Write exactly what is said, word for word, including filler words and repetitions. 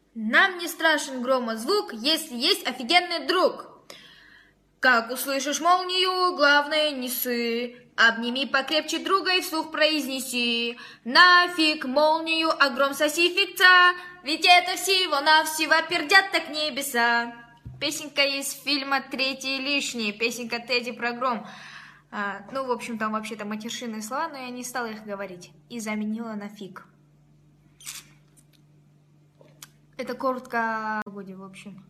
Нам не страшен громозвук, если есть офигенный друг. Как услышишь молнию, главное не ссы. Обними покрепче друга и вслух произнеси: нафиг молнию, а гром соси фигца, ведь это всего-навсего пердят так небеса. Песенка из фильма «Третий лишний», песенка Тедди про гром. А, ну, в общем, там вообще-то матершинные слова, но я не стала их говорить и заменила на фиг. Это коротко о погоде, в общем.